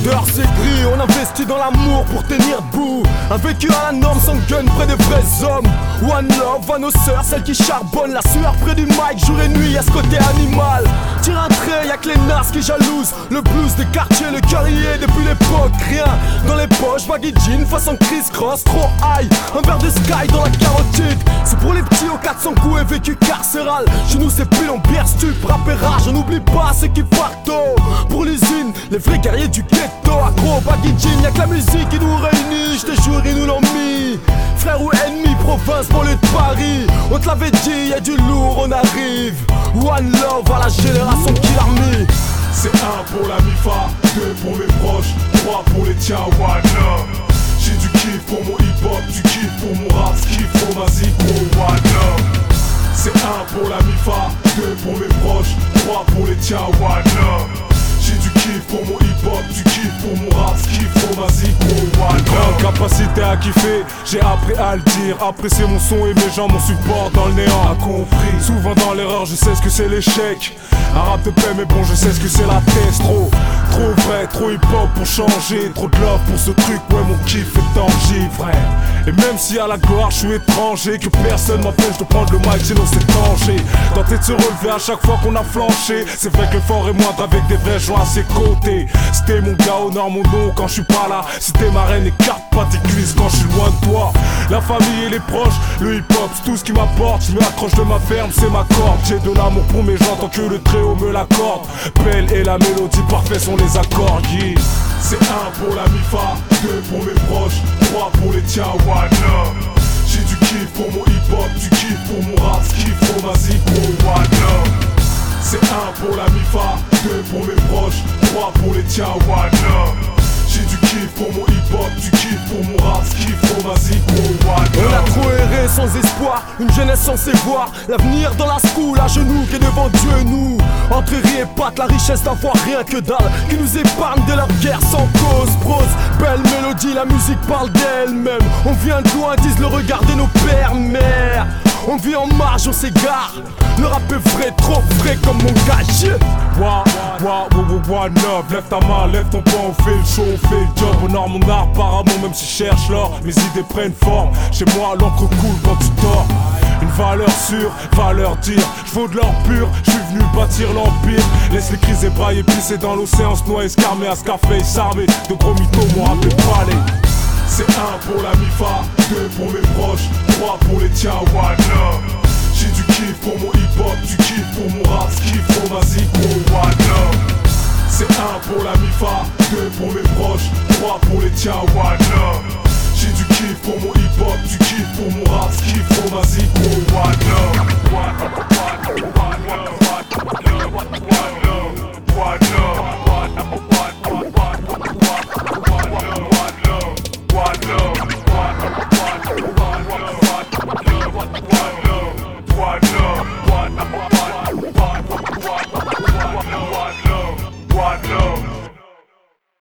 cœur c'est gris, on investit dans l'amour pour tenir debout. Un vécu à la norme sans gun près des vrais hommes. One love à nos sœurs, celles qui charbonnent. La sueur près du mic, jour et nuit, à ce côté animal. Tire un trait, y'a que les nasses qui jalousent. Le blues des quartiers, le carrier depuis l'époque. Rien dans les poches, baggy jean, façon criss-cross, trop high. Un verre de sky dans la carotide. C'est pour les petits aux 400 coups et vécu carcéral. Chez nous c'est pilon, bière, stup, rap et rage. On n'oublie pas c'est qui farto. Pour l'usine, les vrais guerriers du ghetto. Accro, baggy jean, y'a que la musique qui nous réunit. J'te jure ils nous l'ont mis. Frère ou ennemi, province, banlieue de Paris. On te l'avait dit, y'a du lourd, on arrive. One love à la génération qui l'a remis. C'est 1 pour la MIFA, 2 pour mes proches, 3 pour les tiens, one love. J'ai du kiff pour mon hip-hop, du kiff pour mon rap, kiff pour ma zikro, one love. C'est 1 pour la MIFA, 2 pour mes proches, 3 pour les tiens, one love. J'ai du kiff pour mon hip-hop, du kiff pour mon rap, kiff pour ma zikro, one love. Capacité à kiffer, j'ai appris à le dire. Apprécier mon son et mes gens, mon support dans le néant. A compris, souvent dans l'erreur, je sais ce que c'est l'échec. Un rap de paix mais bon je sais ce que c'est la thèse. Trop vrai, trop hip hop pour changer. Trop de love pour ce truc, ouais mon kiff est tangible frère. Et même si à la gloire je suis étranger, que personne m'empêche de prendre le mic sinon c'est danger. Tenter de se relever à chaque fois qu'on a flanché. C'est vrai que l'effort est moindre avec des vrais joints à ses côtés. C'était mon gars, honore mon nom quand je suis pas là. C'était ma reine et carte pas tes cuisses quand je suis loin de toi. La famille et les proches, le hip hop c'est tout ce qui m'apporte. Je me accroche de ma ferme, c'est ma corde. J'ai de l'amour pour mes gens tant que le Tréau me l'accorde. Belle et la mélodie parfaite sont les accords, yeah. C'est 1 pour la MIFA, 2 pour mes proches, 3 pour les tiens, one love. J'ai du kiff pour mon hip-hop, du kiff pour mon rap, kiff pour ma zikro, one love. C'est 1 pour la MIFA, 2 pour mes proches, 3 pour les tiens, one love. J'ai du kiff pour mon hip-hop, du kiff pour mon rap, kiff pour ma zikro, one love. On a trop erré sans espoir, une jeunesse censée voir l'avenir dans la school, à genoux qui est devant Dieu et nous. Entre rire et patte, la richesse d'avoir rien que dalle, qui nous épargne de leur guerre sans cause. Prose, belle mélodie, la musique parle d'elle-même. On vient de loin, disent le regard de nos pères, mères. On vit en marge, on s'égare. Le rap est vrai, trop frais comme mon gage. One love, lève ta main, lève ton poing, on fait le show, on fait le job. Honore mon art, apparemment même si je cherche l'or, mes idées prennent forme. Chez moi l'encre coule quand tu dors. Une valeur sûre, valeur dire. J'vaux de l'or pur, j'suis venu bâtir l'empire. Laisse les crises ébrailler, pisser dans l'océan, se noyer, escarmer à Scarface armé. De gros mythos m'ont rappelé palais. C'est 1 pour la MIFA, 2 pour mes proches, 3 pour les tiens, one love. J'ai du kiff pour mon hip-hop, du kiff pour mon rap, kiff pour ma zikro, one love. C'est 1 pour la MIFA, 2 pour mes proches, 3 pour les tiens, one love. J'ai du kiff pour mon hip-hop, du kiff pour mon rap, kiff pour ma zikro,